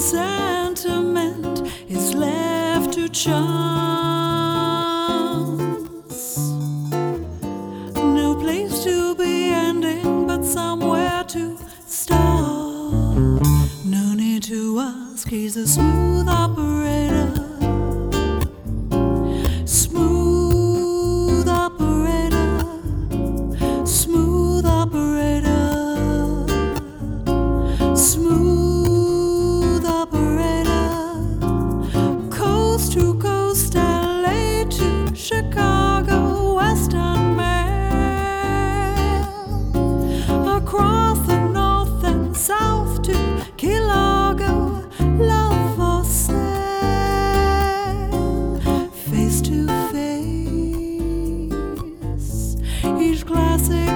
sentiment is left to chance. No place to be ending, but somewhere to start. No need to ask, he's a smooth operator. Smooth operator. Smooth operator. Smooth operator. Coast to coast, LA to Chicago, Western Mail. Across the north and south to Key Largo, love for sale. Face to face, each classic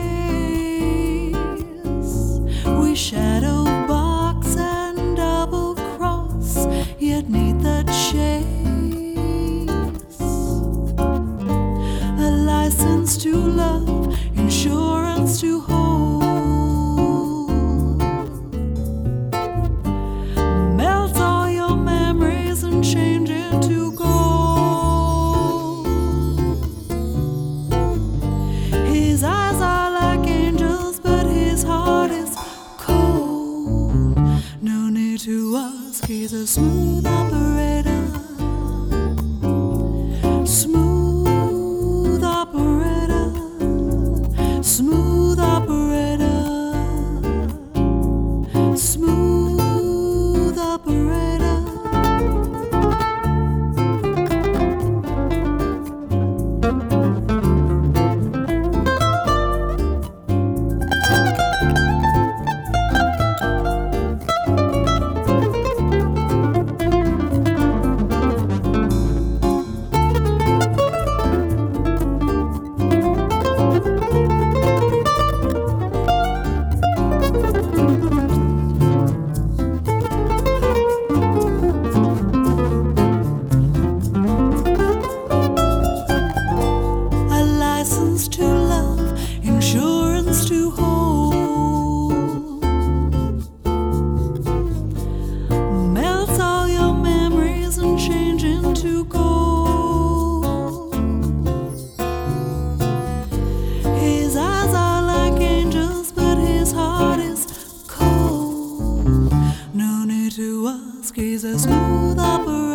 case. We shadow box and double cross, yet need the chase. A license to love, insurance to hold. Melt all your memories and change into gold. His eyes are like angels, but his heart is cold. No need to ask, he's a smooth operator. Smooth operator. Smooth operator. Smooth operator. A license to love, insurance to hold. Melt all your memories and change into gold. His eyes are like angels, but his heart is cold. No need to ask, he's a smooth operator.